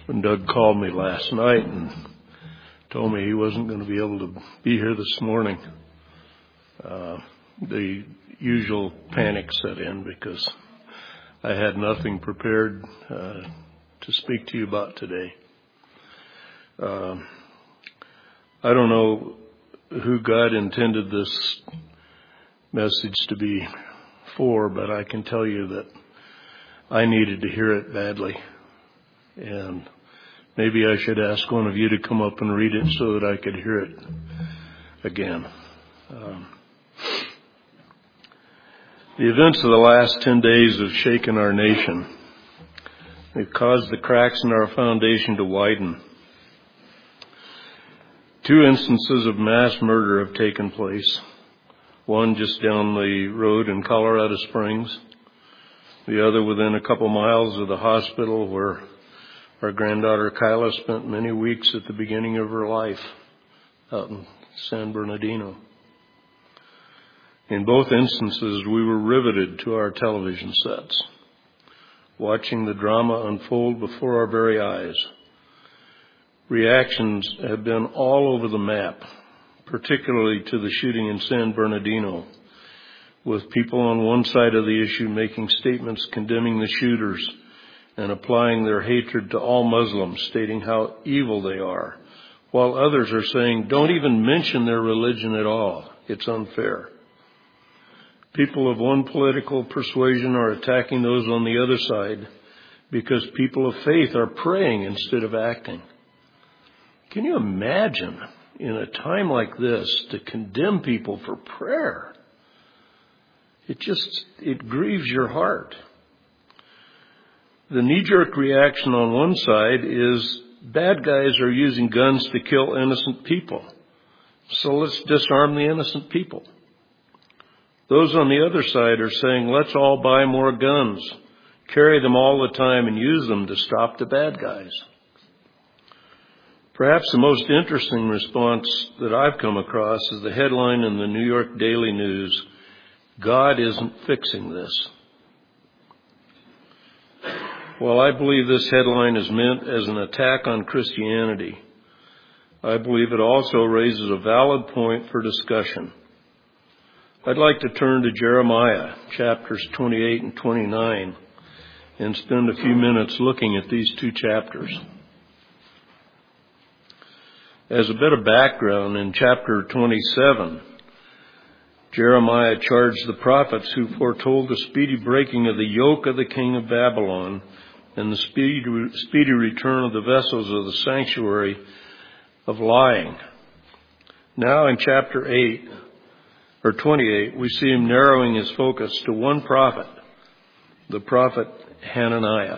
when Doug called me last night and told me he wasn't going to be able to be here this morning. The usual panic set in because I had nothing prepared to speak to you about today. I don't know who God intended this message to be for, but I can tell you that I needed to hear it badly. And maybe I should ask one of you to come up and read it so that I could hear it again. The events of the last 10 days have shaken our nation. They've caused the cracks in our foundation to widen. 2 instances of mass murder have taken place. One just down the road in Colorado Springs. The other within a couple miles of the hospital where our granddaughter Kyla spent many weeks at the beginning of her life out in San Bernardino. In both instances, we were riveted to our television sets, watching the drama unfold before our very eyes. Reactions have been all over the map, particularly to the shooting in San Bernardino, with people on one side of the issue making statements condemning the shooters and applying their hatred to all Muslims, stating how evil they are, while others are saying, don't even mention their religion at all. It's unfair. People of one political persuasion are attacking those on the other side because people of faith are praying instead of acting. Can you imagine in a time like this to condemn people for prayer? It grieves your heart. The knee-jerk reaction on one side is bad guys are using guns to kill innocent people. So let's disarm the innocent people. Those on the other side are saying, let's all buy more guns, carry them all the time, and use them to stop the bad guys. Perhaps the most interesting response that I've come across is the headline in the New York Daily News, God isn't fixing this. While I believe this headline is meant as an attack on Christianity, I believe it also raises a valid point for discussion. I'd like to turn to Jeremiah chapters 28 and 29 and spend a few minutes looking at these 2 chapters. As a bit of background, in chapter 27, Jeremiah charged the prophets who foretold the speedy breaking of the yoke of the king of Babylon and the speedy return of the vessels of the sanctuary of lying. Now in chapter 28, we see him narrowing his focus to one prophet, the prophet Hananiah.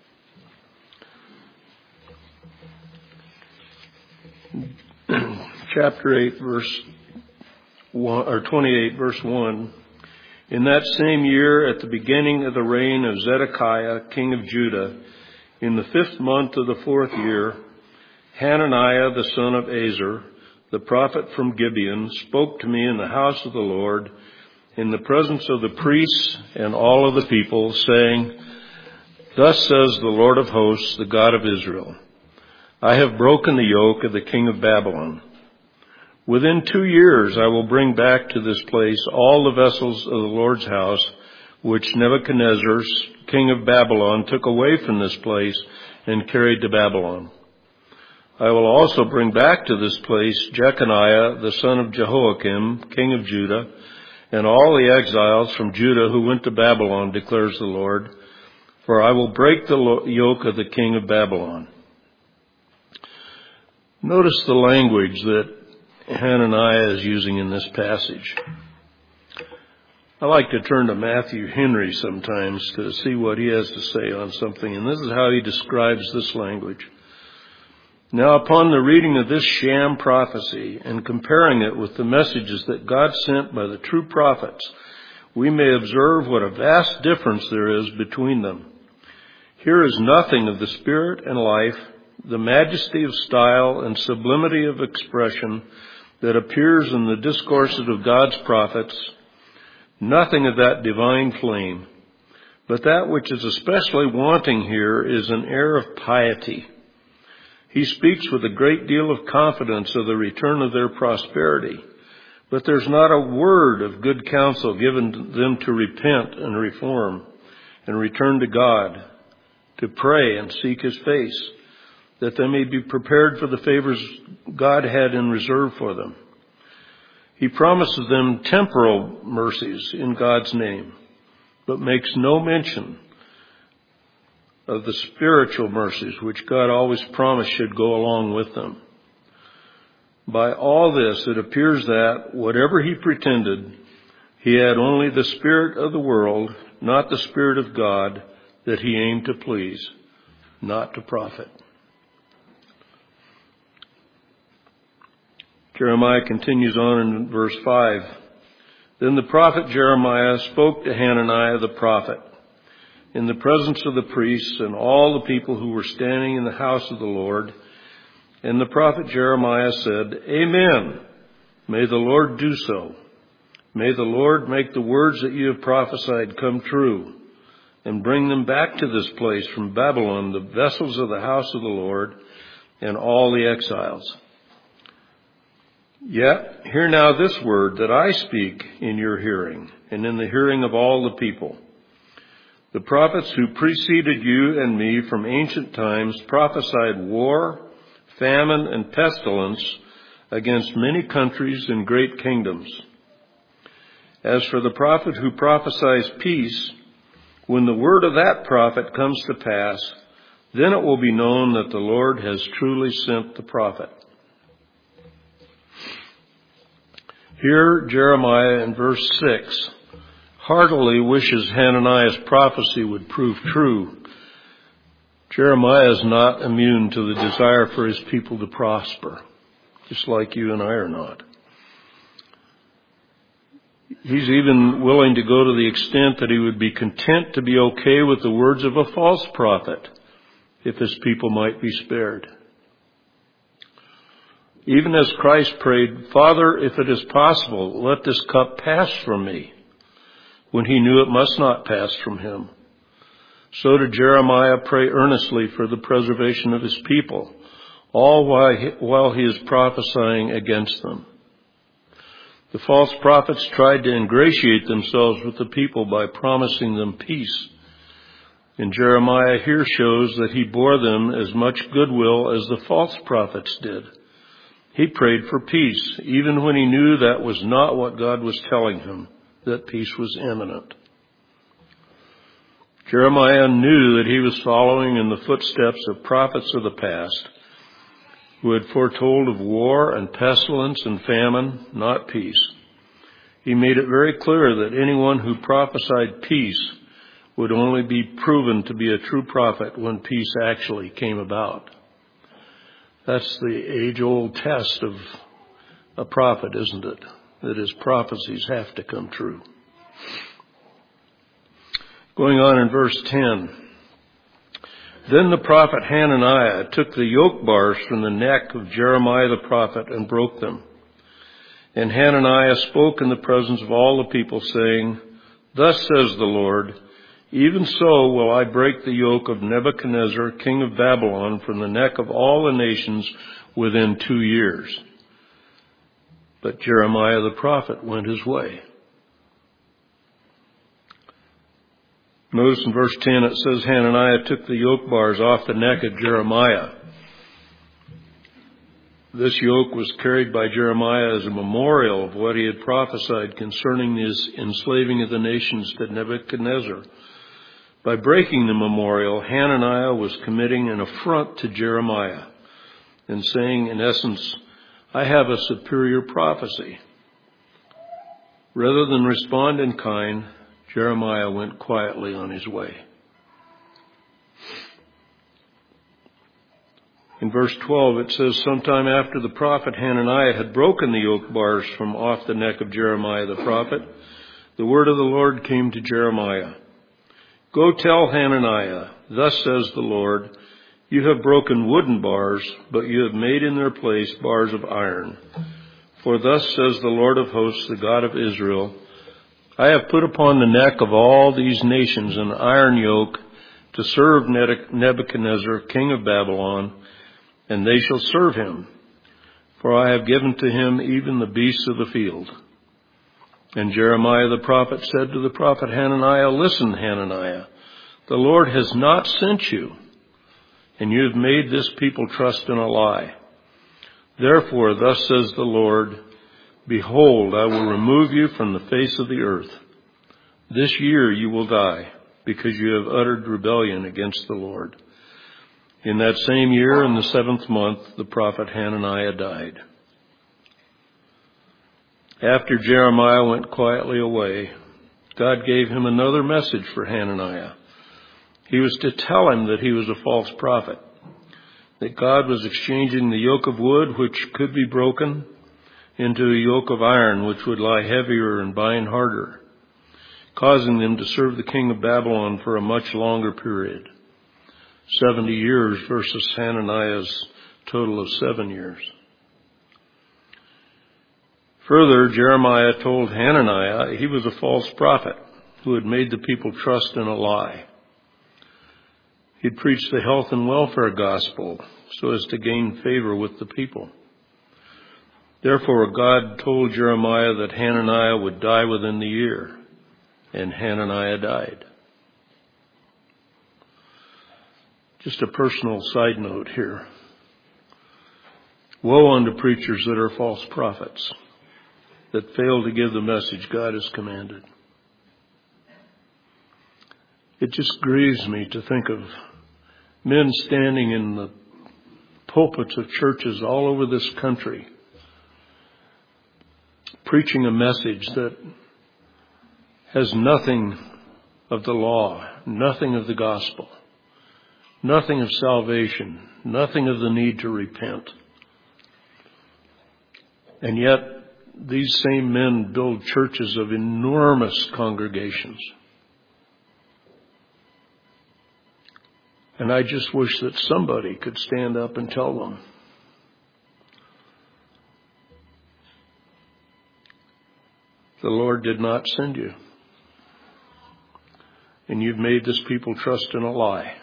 Chapter 8, verse 1, or 28, verse 1. In that same year, at the beginning of the reign of Zedekiah, king of Judah, in the 5th month of the 4th year, Hananiah, the son of Azer, the prophet from Gibeon, spoke to me in the house of the Lord, in the presence of the priests and all of the people, saying, Thus says the Lord of hosts, the God of Israel, I have broken the yoke of the king of Babylon. Within 2 years I will bring back to this place all the vessels of the Lord's house, which Nebuchadnezzar, king of Babylon, took away from this place and carried to Babylon. I will also bring back to this place Jeconiah, the son of Jehoiakim, king of Judah, and all the exiles from Judah who went to Babylon, declares the Lord, for I will break the yoke of the king of Babylon. Notice the language that Hananiah is using in this passage. I like to turn to Matthew Henry sometimes to see what he has to say on something, and this is how he describes this language. Now, upon the reading of this sham prophecy and comparing it with the messages that God sent by the true prophets, we may observe what a vast difference there is between them. Here is nothing of the spirit and life, the majesty of style and sublimity of expression that appears in the discourses of God's prophets, nothing of that divine flame. But that which is especially wanting here is an air of piety, He speaks with a great deal of confidence of the return of their prosperity, but there's not a word of good counsel given them to repent and reform and return to God, to pray and seek His face, that they may be prepared for the favors God had in reserve for them. He promises them temporal mercies in God's name, but makes no mention of the spiritual mercies which God always promised should go along with them. By all this, it appears that, whatever he pretended, he had only the spirit of the world, not the Spirit of God, that he aimed to please, not to profit. Jeremiah continues on in verse 5. Then the prophet Jeremiah spoke to Hananiah the prophet in the presence of the priests and all the people who were standing in the house of the Lord. And the prophet Jeremiah said, Amen. May the Lord do so. May the Lord make the words that you have prophesied come true, and bring them back to this place from Babylon, the vessels of the house of the Lord, and all the exiles. Yet hear now this word that I speak in your hearing, and in the hearing of all the people. The prophets who preceded you and me from ancient times prophesied war, famine, and pestilence against many countries and great kingdoms. As for the prophet who prophesies peace, when the word of that prophet comes to pass, then it will be known that the Lord has truly sent the prophet. Here, Jeremiah in verse 6 heartily wishes Hananiah's prophecy would prove true. Jeremiah is not immune to the desire for his people to prosper, just like you and I are not. He's even willing to go to the extent that he would be content to be okay with the words of a false prophet if his people might be spared. Even as Christ prayed, Father, if it is possible, let this cup pass from me, when he knew it must not pass from him. So did Jeremiah pray earnestly for the preservation of his people, all while he is prophesying against them. The false prophets tried to ingratiate themselves with the people by promising them peace. And Jeremiah here shows that he bore them as much goodwill as the false prophets did. He prayed for peace, even when he knew that was not what God was telling him, that peace was imminent. Jeremiah knew that he was following in the footsteps of prophets of the past, who had foretold of war and pestilence and famine, not peace. He made it very clear that anyone who prophesied peace would only be proven to be a true prophet when peace actually came about. That's the age-old test of a prophet, isn't it? That his prophecies have to come true. Going on in verse 10. Then the prophet Hananiah took the yoke bars from the neck of Jeremiah the prophet and broke them. And Hananiah spoke in the presence of all the people, saying, Thus says the Lord, even so will I break the yoke of Nebuchadnezzar, king of Babylon, from the neck of all the nations within 2 years. But Jeremiah the prophet went his way. Notice in verse 10 it says Hananiah took the yoke bars off the neck of Jeremiah. This yoke was carried by Jeremiah as a memorial of what he had prophesied concerning his enslaving of the nations to Nebuchadnezzar. By breaking the memorial, Hananiah was committing an affront to Jeremiah and saying, in essence, I have a superior prophecy. Rather than respond in kind, Jeremiah went quietly on his way. In verse 12 it says, sometime after the prophet Hananiah had broken the yoke bars from off the neck of Jeremiah the prophet, the word of the Lord came to Jeremiah. Go tell Hananiah, thus says the Lord, you have broken wooden bars, but you have made in their place bars of iron. For thus says the Lord of hosts, the God of Israel, I have put upon the neck of all these nations an iron yoke to serve Nebuchadnezzar, king of Babylon, and they shall serve him, for I have given to him even the beasts of the field. And Jeremiah the prophet said to the prophet Hananiah, Listen, Hananiah, the Lord has not sent you, and you have made this people trust in a lie. Therefore, thus says the Lord, Behold, I will remove you from the face of the earth. This year you will die, because you have uttered rebellion against the Lord. In that same year, in the 7th month, the prophet Hananiah died. After Jeremiah went quietly away, God gave him another message for Hananiah. He was to tell him that he was a false prophet, that God was exchanging the yoke of wood, which could be broken, into a yoke of iron, which would lie heavier and bind harder, causing them to serve the king of Babylon for a much longer period, 70 years versus Hananiah's total of 7 years. Further, Jeremiah told Hananiah he was a false prophet who had made the people trust in a lie. He'd preached the health and welfare gospel so as to gain favor with the people. Therefore, God told Jeremiah that Hananiah would die within the year, and Hananiah died. Just a personal side note here. Woe unto preachers that are false prophets, that fail to give the message God has commanded. It just grieves me to think of men standing in the pulpits of churches all over this country, preaching a message that has nothing of the law, nothing of the gospel, nothing of salvation, nothing of the need to repent. And yet, these same men build churches of enormous congregations. And I just wish that somebody could stand up and tell them, the Lord did not send you, and you've made this people trust in a lie.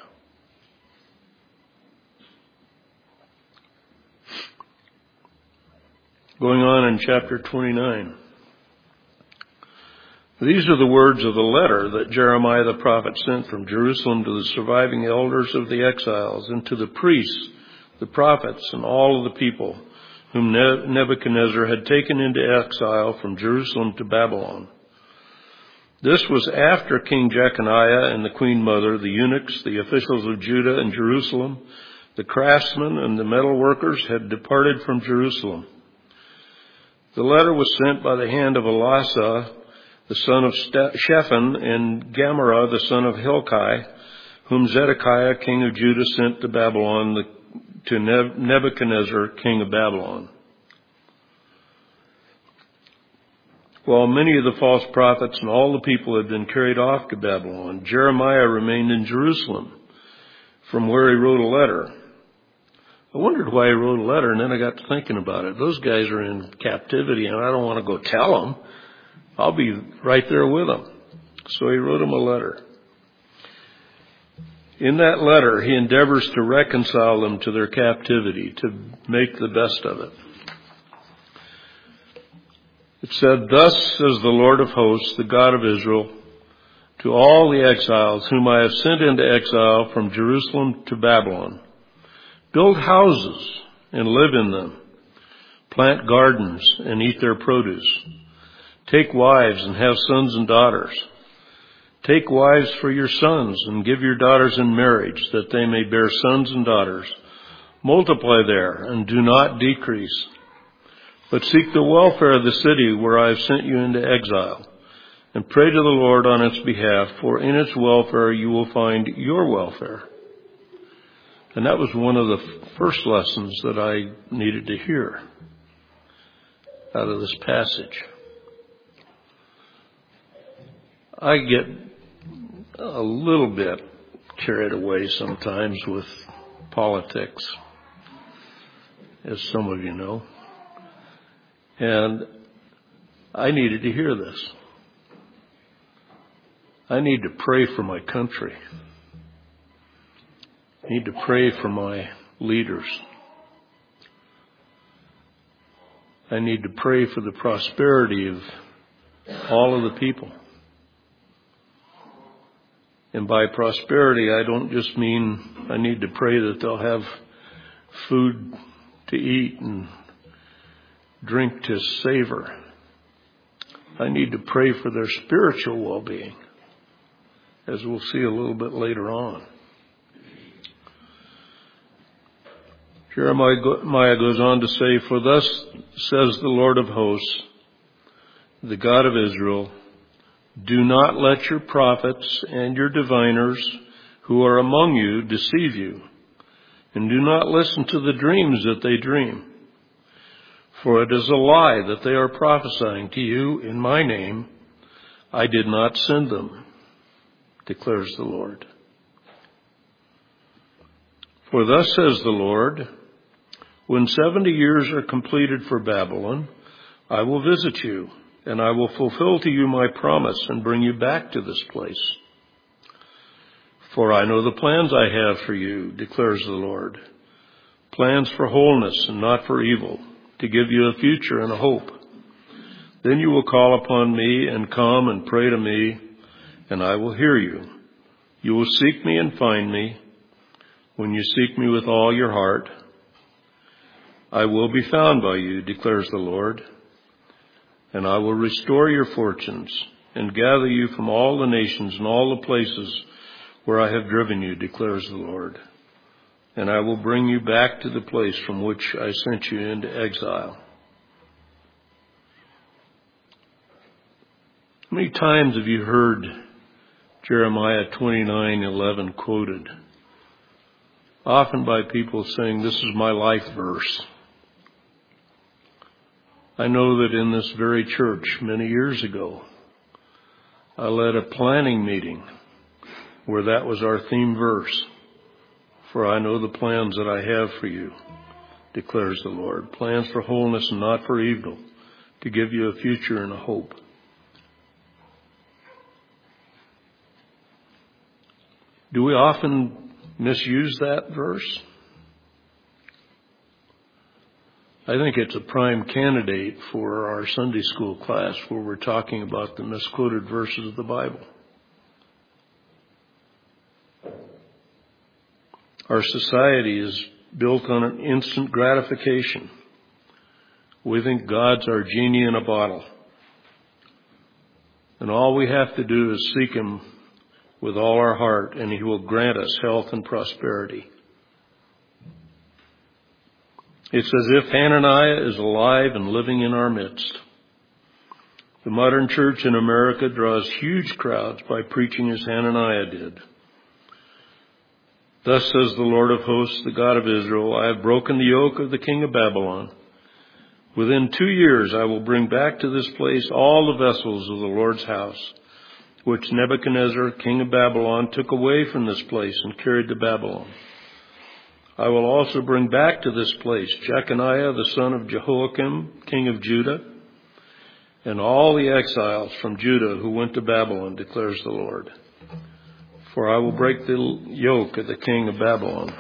Going on in chapter 29. These are the words of the letter that Jeremiah the prophet sent from Jerusalem to the surviving elders of the exiles and to the priests, the prophets, and all of the people whom Nebuchadnezzar had taken into exile from Jerusalem to Babylon. This was after King Jeconiah and the queen mother, the eunuchs, the officials of Judah and Jerusalem, the craftsmen and the metal workers had departed from Jerusalem. The letter was sent by the hand of Elasah, the son of Shaphan, and Gamara, the son of Hilkiah, whom Zedekiah, king of Judah, sent to Babylon, to Nebuchadnezzar, king of Babylon. While many of the false prophets and all the people had been carried off to Babylon, Jeremiah remained in Jerusalem, from where he wrote a letter. I wondered why he wrote a letter, and then I got to thinking about it. Those guys are in captivity, and I don't want to go tell them. I'll be right there with them. So he wrote them a letter. In that letter, he endeavors to reconcile them to their captivity, to make the best of it. It said, Thus says the Lord of hosts, the God of Israel, to all the exiles whom I have sent into exile from Jerusalem to Babylon, build houses and live in them, plant gardens and eat their produce, take wives and have sons and daughters. Take wives for your sons and give your daughters in marriage, that they may bear sons and daughters. Multiply there and do not decrease. But seek the welfare of the city where I have sent you into exile, and pray to the Lord on its behalf, for in its welfare you will find your welfare. And that was one of the first lessons that I needed to hear out of this passage. I get a little bit carried away sometimes with politics, as some of you know. And I needed to hear this. I need to pray for my country. I need to pray for my leaders. I need to pray for the prosperity of all of the people. And by prosperity, I don't just mean I need to pray that they'll have food to eat and drink to savor. I need to pray for their spiritual well-being, as we'll see a little bit later on. Jeremiah goes on to say, "For thus says the Lord of hosts, the God of Israel, do not let your prophets and your diviners who are among you deceive you, and do not listen to the dreams that they dream. For it is a lie that they are prophesying to you in my name. I did not send them, declares the Lord. For thus says the Lord, when 70 years are completed for Babylon, I will visit you, and I will fulfill to you my promise and bring you back to this place. For I know the plans I have for you, declares the Lord, plans for wholeness and not for evil, to give you a future and a hope. Then you will call upon me and come and pray to me, and I will hear you. You will seek me and find me when you seek me with all your heart. I will be found by you, declares the Lord, and I will restore your fortunes and gather you from all the nations and all the places where I have driven you, declares the Lord. And I will bring you back to the place from which I sent you into exile." How many times have you heard Jeremiah 29:11 quoted? Often by people saying, "This is my life verse." I know that in this very church many years ago, I led a planning meeting where that was our theme verse. For I know the plans that I have for you, declares the Lord. Plans for wholeness and not for evil, to give you a future and a hope. Do we often misuse that verse? I think it's a prime candidate for our Sunday school class where we're talking about the misquoted verses of the Bible. Our society is built on an instant gratification. We think God's our genie in a bottle. And all we have to do is seek Him with all our heart, and He will grant us health and prosperity. It's as if Hananiah is alive and living in our midst. The modern church in America draws huge crowds by preaching as Hananiah did. Thus says the Lord of hosts, the God of Israel, I have broken the yoke of the king of Babylon. Within 2 years I will bring back to this place all the vessels of the Lord's house, which Nebuchadnezzar, king of Babylon, took away from this place and carried to Babylon. I will also bring back to this place Jeconiah, the son of Jehoiakim, king of Judah, and all the exiles from Judah who went to Babylon, declares the Lord. For I will break the yoke of the king of Babylon.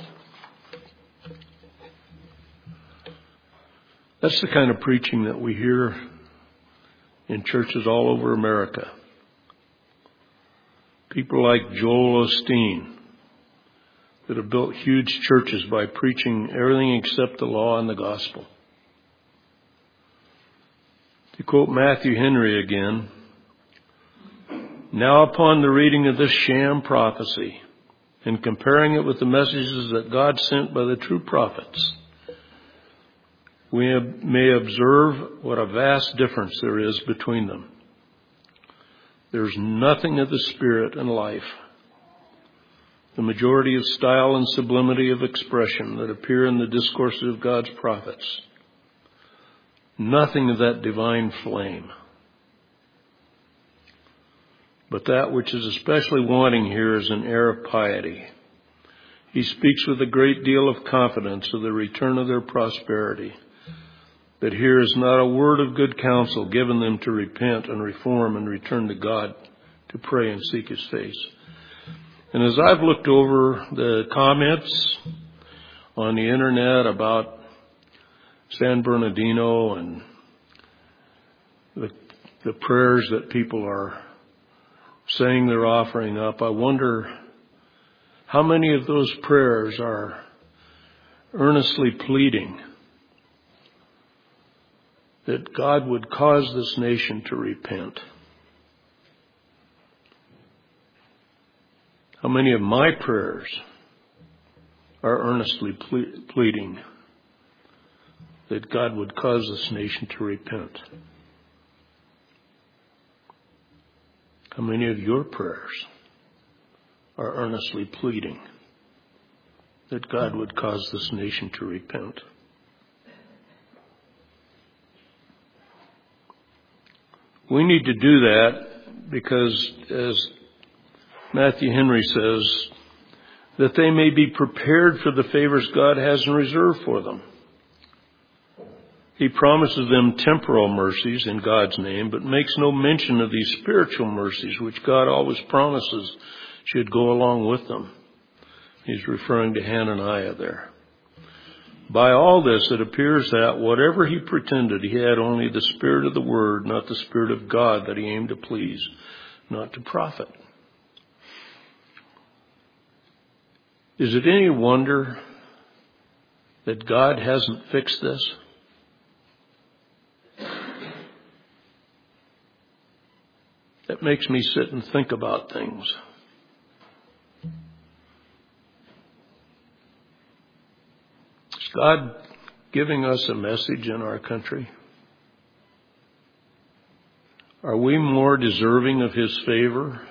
That's the kind of preaching that we hear in churches all over America. People like Joel Osteen that have built huge churches by preaching everything except the law and the gospel. To quote Matthew Henry again, now upon the reading of this sham prophecy and comparing it with the messages that God sent by the true prophets, we may observe what a vast difference there is between them. There's nothing of the spirit and life, the majority of style and sublimity of expression that appear in the discourses of God's prophets. Nothing of that divine flame. But that which is especially wanting here is an air of piety. He speaks with a great deal of confidence of the return of their prosperity. But here is not a word of good counsel given them to repent and reform and return to God, to pray and seek His face. And as I've looked over the comments on the internet about San Bernardino and the prayers that people are saying they're offering up, I wonder how many of those prayers are earnestly pleading that God would cause this nation to repent. How many of my prayers are earnestly pleading that God would cause this nation to repent? How many of your prayers are earnestly pleading that God would cause this nation to repent? We need to do that because, as Matthew Henry says, that they may be prepared for the favors God has in reserve for them. He promises them temporal mercies in God's name, but makes no mention of these spiritual mercies, which God always promises should go along with them. He's referring to Hananiah there. By all this, it appears that whatever he pretended, he had only the Spirit of the Word, not the Spirit of God that he aimed to please, not to profit. Is it any wonder that God hasn't fixed this? That makes me sit and think about things. Is God giving us a message in our country? Are we more deserving of His favor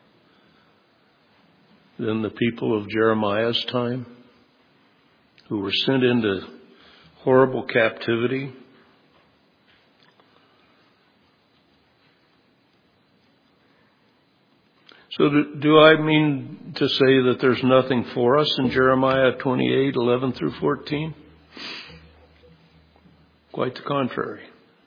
than the people of Jeremiah's time, who were sent into horrible captivity? So do I mean to say that there's nothing for us in Jeremiah 28:11 through 14? Quite the contrary.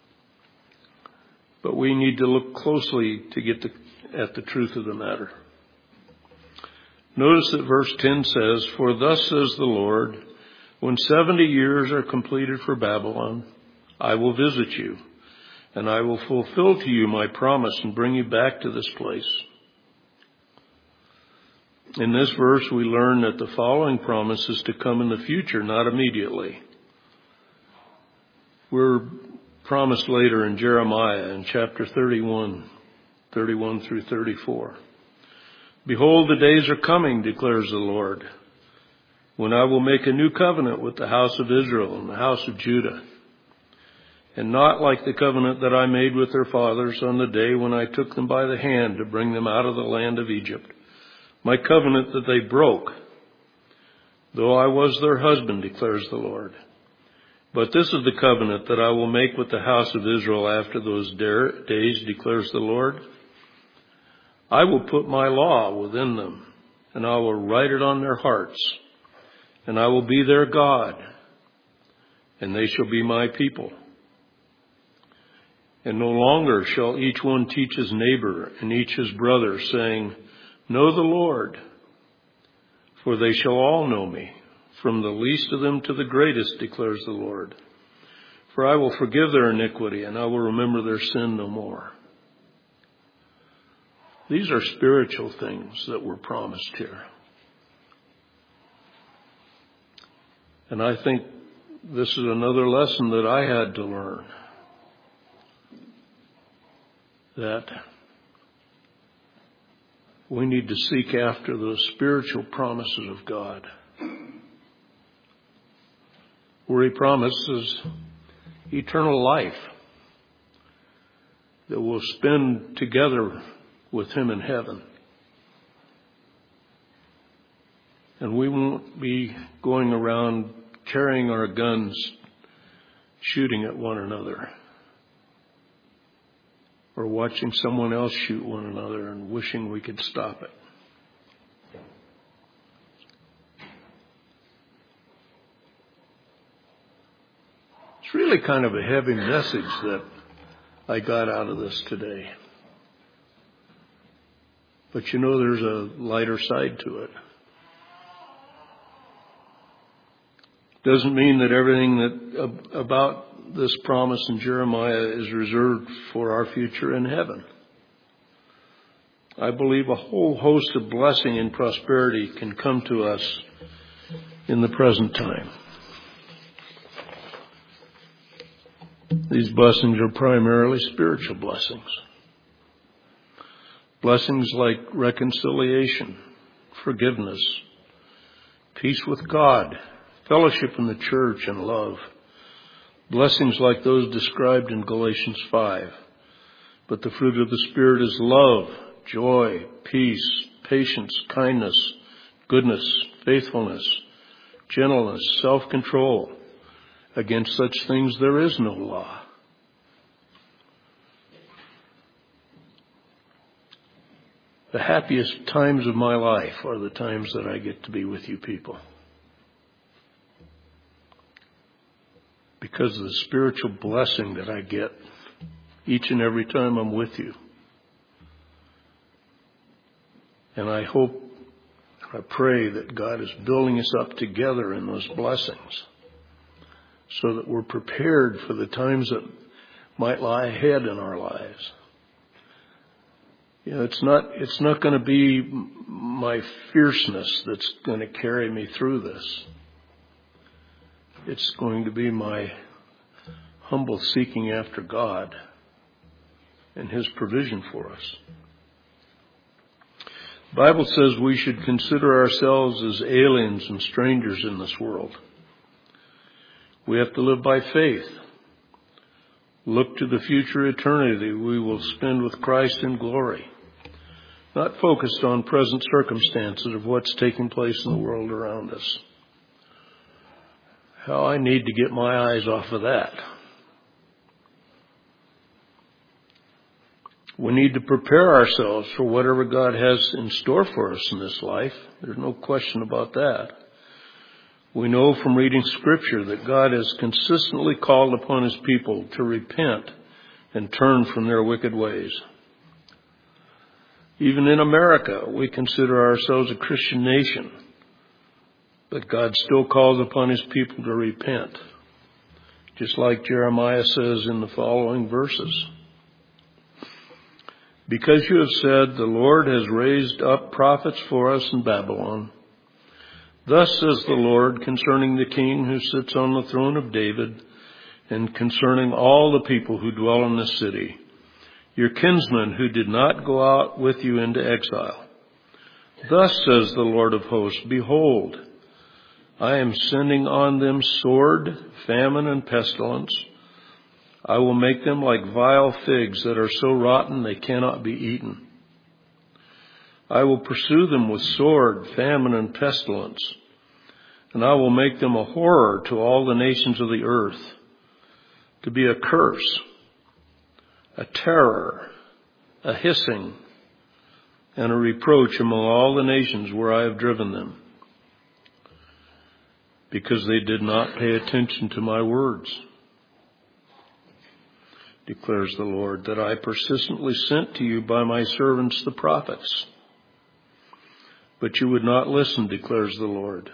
But we need to look closely to get at the truth of the matter. Notice that verse 10 says, "For thus says the Lord, when 70 years are completed for Babylon, I will visit you, and I will fulfill to you my promise and bring you back to this place." In this verse, we learn that the following promise is to come in the future, not immediately. We're promised later in Jeremiah in chapter 31 through 34. "Behold, the days are coming, declares the Lord, when I will make a new covenant with the house of Israel and the house of Judah, and not like the covenant that I made with their fathers on the day when I took them by the hand to bring them out of the land of Egypt. My covenant that they broke, though I was their husband, declares the Lord. But this is the covenant that I will make with the house of Israel after those days, declares the Lord. I will put my law within them, and I will write it on their hearts, and I will be their God, and they shall be my people. And no longer shall each one teach his neighbor and each his brother, saying, Know the Lord, for they shall all know me, from the least of them to the greatest, declares the Lord. For I will forgive their iniquity, and I will remember their sin no more." These are spiritual things that were promised here. And I think this is another lesson that I had to learn. That we need to seek after those spiritual promises of God, where He promises eternal life, that we'll spend together with Him in heaven. And we won't be going around carrying our guns, shooting at one another, or watching someone else shoot one another and wishing we could stop it. It's really kind of a heavy message that I got out of this today. But you know, there's a lighter side to it. Doesn't mean that everything that about this promise in Jeremiah is reserved for our future in heaven. I believe a whole host of blessing and prosperity can come to us in the present time. These blessings are primarily spiritual blessings. Blessings like reconciliation, forgiveness, peace with God, fellowship in the church, and love. Blessings like those described in Galatians 5. But the fruit of the Spirit is love, joy, peace, patience, kindness, goodness, faithfulness, gentleness, self-control. Against such things there is no law. The happiest times of my life are the times that I get to be with you people. Because of the spiritual blessing that I get each and every time I'm with you. And I hope, I pray that God is building us up together in those blessings so that we're prepared for the times that might lie ahead in our lives. You know, it's not going to be my fierceness that's going to carry me through this. It's going to be my humble seeking after God and His provision for us. The Bible says we should consider ourselves as aliens and strangers in this world. We have to live by faith. Look to the future eternity we will spend with Christ in glory. Not focused on present circumstances of what's taking place in the world around us. How I need to get my eyes off of that. We need to prepare ourselves for whatever God has in store for us in this life. There's no question about that. We know from reading Scripture that God has consistently called upon His people to repent and turn from their wicked ways. Even in America, we consider ourselves a Christian nation, but God still calls upon His people to repent, just like Jeremiah says in the following verses. Because you have said, the Lord has raised up prophets for us in Babylon. Thus says the Lord concerning the king who sits on the throne of David, and concerning all the people who dwell in this city, your kinsmen who did not go out with you into exile. Thus says the Lord of hosts, behold, I am sending on them sword, famine, and pestilence. I will make them like vile figs that are so rotten they cannot be eaten. I will pursue them with sword, famine, and pestilence, and I will make them a horror to all the nations of the earth, to be a curse, a terror, a hissing, and a reproach among all the nations where I have driven them, because they did not pay attention to my words, declares the Lord, that I persistently sent to you by my servants the prophets. But you would not listen, declares the Lord.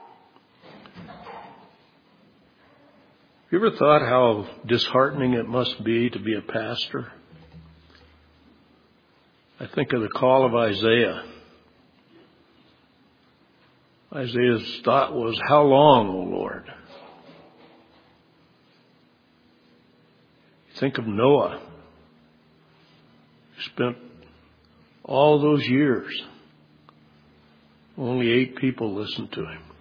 You ever thought how disheartening it must be to be a pastor? I think of the call of Isaiah. Isaiah's thought was, how long, O Lord? Think of Noah. He spent all those years. Only 8 people listened to him.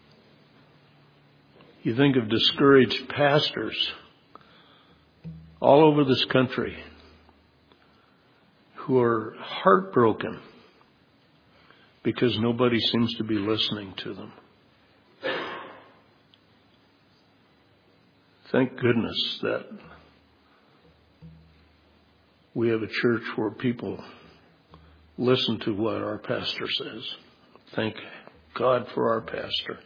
You think of discouraged pastors all over this country who are heartbroken because nobody seems to be listening to them. Thank goodness that we have a church where people listen to what our pastor says. Thank God for our pastor.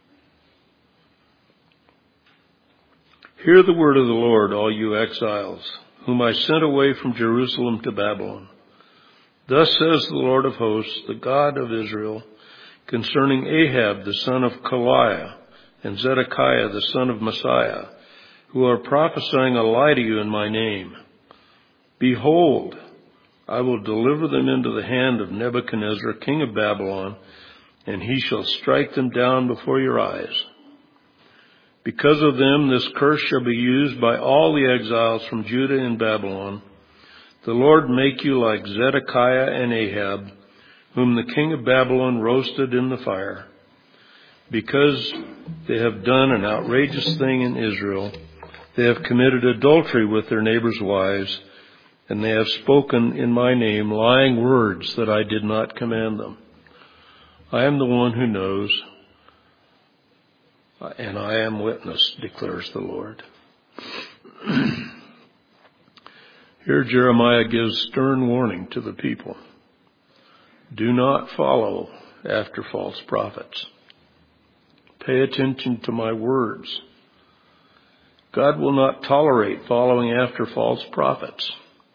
Hear the word of the Lord, all you exiles, whom I sent away from Jerusalem to Babylon. Thus says the Lord of hosts, the God of Israel, concerning Ahab the son of Kaliah and Zedekiah the son of Messiah, who are prophesying a lie to you in my name. Behold, I will deliver them into the hand of Nebuchadnezzar, king of Babylon, and he shall strike them down before your eyes. Because of them, this curse shall be used by all the exiles from Judah and Babylon. The Lord make you like Zedekiah and Ahab, whom the king of Babylon roasted in the fire. Because they have done an outrageous thing in Israel, they have committed adultery with their neighbors' wives, and they have spoken in my name lying words that I did not command them. I am the one who knows, and I am witness, declares the Lord. Here Jeremiah gives stern warning to the people. Do not follow after false prophets. Pay attention to my words. God will not tolerate following after false prophets.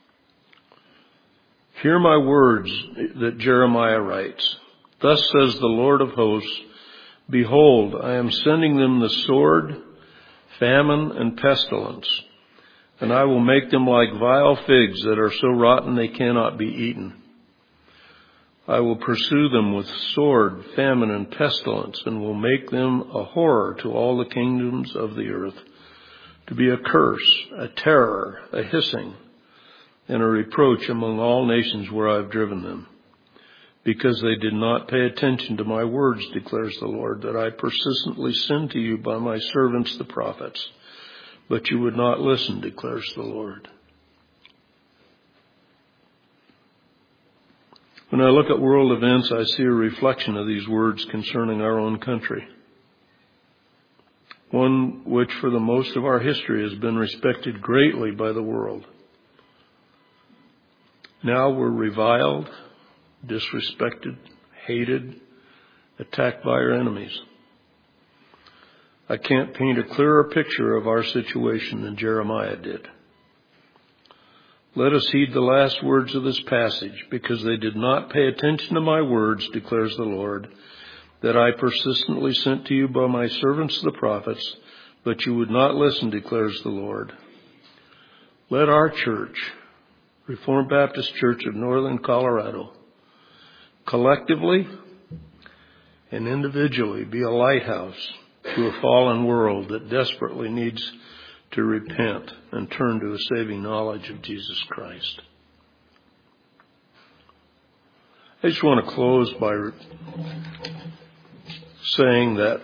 Hear my words that Jeremiah writes. Thus says the Lord of hosts, behold, I am sending them the sword, famine, and pestilence, and I will make them like vile figs that are so rotten they cannot be eaten. I will pursue them with sword, famine, and pestilence, and will make them a horror to all the kingdoms of the earth, to be a curse, a terror, a hissing, and a reproach among all nations where I have driven them, because they did not pay attention to my words, declares the Lord, that I persistently send to you by my servants the prophets. But you would not listen, declares the Lord. When I look at world events, I see a reflection of these words concerning our own country, one which for the most of our history has been respected greatly by the world. Now we're reviled, disrespected, hated, attacked by our enemies. I can't paint a clearer picture of our situation than Jeremiah did. Let us heed the last words of this passage, because they did not pay attention to my words, declares the Lord, that I persistently sent to you by my servants the prophets, but you would not listen, declares the Lord. Let our church, Reformed Baptist Church of Northern Colorado, collectively and individually be a lighthouse to a fallen world that desperately needs to repent and turn to a saving knowledge of Jesus Christ. I just want to close by saying that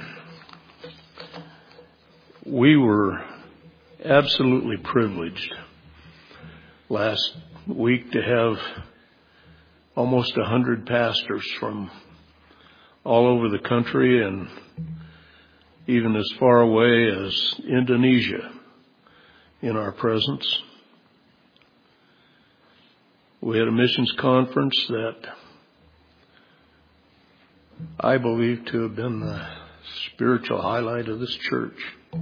we were absolutely privileged last week to have almost 100 pastors from all over the country and even as far away as Indonesia in our presence. We had a missions conference that I believe to have been the spiritual highlight of this church.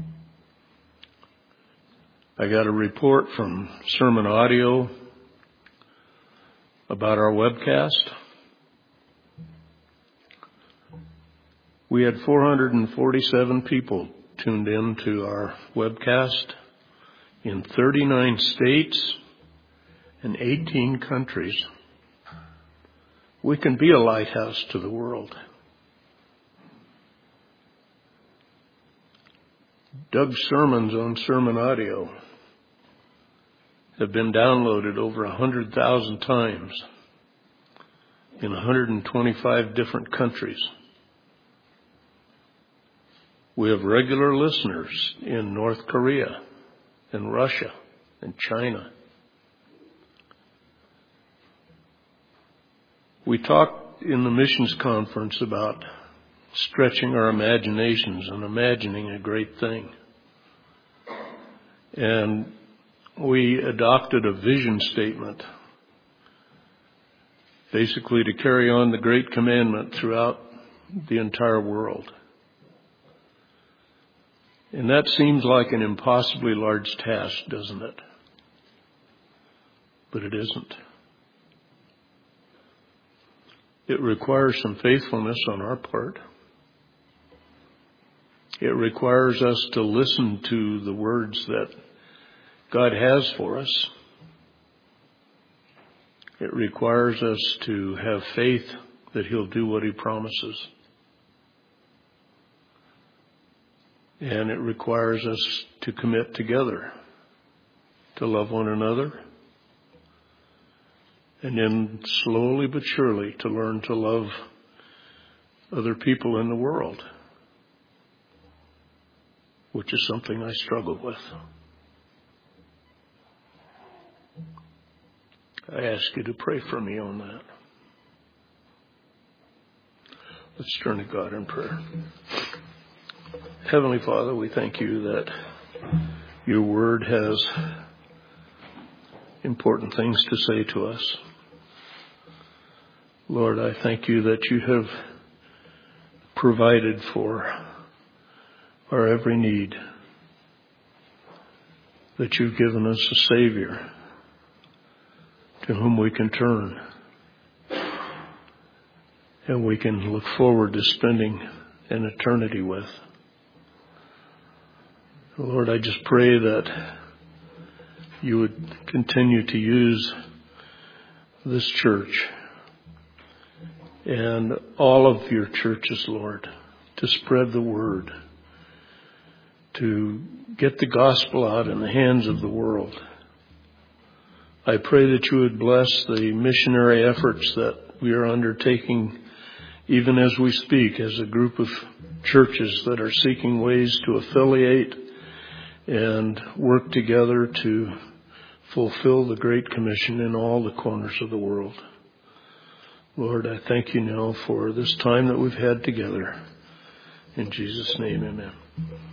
I got a report from Sermon Audio about our webcast. We had 447 people tuned in to our webcast in 39 states and 18 countries. We can be a lighthouse to the world. Doug's sermons on Sermon Audio have been downloaded over 100,000 times in 125 different countries. We have regular listeners in North Korea and Russia and China. We talked in the missions conference about stretching our imaginations and imagining a great thing. And we adopted a vision statement, basically to carry on the Great Commandment throughout the entire world. And that seems like an impossibly large task, doesn't it? But it isn't. It requires some faithfulness on our part. It requires us to listen to the words that God has for us. It requires us to have faith that He'll do what He promises. And it requires us to commit together to love one another, and then slowly but surely to learn to love other people in the world, which is something I struggle with. I ask you to pray for me on that. Let's turn to God in prayer. Heavenly Father, we thank you that your word has important things to say to us. Lord, I thank you that you have provided for our every need, that you've given us a Savior to whom we can turn, and we can look forward to spending an eternity with. Lord, I just pray that you would continue to use this church and all of your churches, Lord, to spread the word, to get the gospel out in the hands of the world. I pray that you would bless the missionary efforts that we are undertaking even as we speak, as a group of churches that are seeking ways to affiliate and work together to fulfill the Great Commission in all the corners of the world. Lord, I thank you now for this time that we've had together. In Jesus' name, amen.